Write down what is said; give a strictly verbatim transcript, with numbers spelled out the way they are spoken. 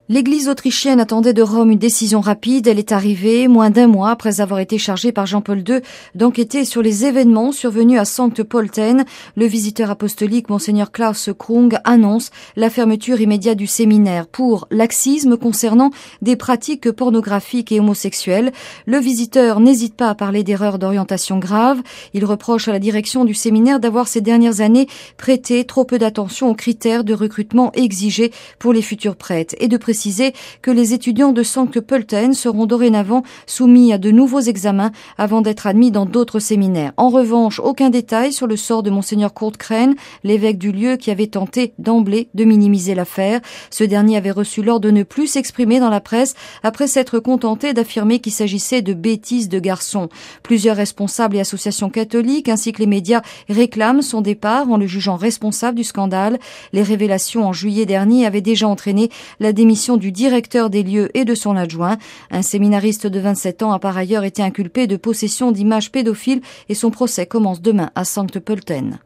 L'Église autrichienne attendait de Rome une décision rapide. Elle est arrivée moins d'un mois après avoir été chargée par Jean-Paul deux d'enquêter sur les événements survenus à Sankt Pölten. Le visiteur apostolique Monseigneur Klaus Krung annonce la fermeture immédiate du séminaire pour laxisme concernant des pratiques pornographiques et homosexuelles. Le visiteur n'hésite pas à parler d'erreurs d'orientation graves. Il reproche à la direction du séminaire d'avoir ces dernières années prêté trop peu d'attention aux critères de recrutement exigés pour les futurs prêtres et de préciser que les étudiants de Sankt Pölten seront dorénavant soumis à de nouveaux examens avant d'être admis dans d'autres séminaires. En revanche, aucun détail sur le sort de Monseigneur Kurt Krehn, l'évêque du lieu qui avait tenté d'emblée de minimiser l'affaire. Ce dernier avait reçu l'ordre de ne plus s'exprimer dans la presse après s'être contenté d'affirmer qu'il s'agissait de bêtises de garçons. Plusieurs responsables et associations catholiques ainsi que les médias réclament son départ en le jugeant responsable du scandale. Les révélations en juillet dernier avaient déjà entraîné la démission du directeur des lieux et de son adjoint. Un séminariste de vingt-sept ans a par ailleurs été inculpé de possession d'images pédophiles et son procès commence demain à Sankt Pölten.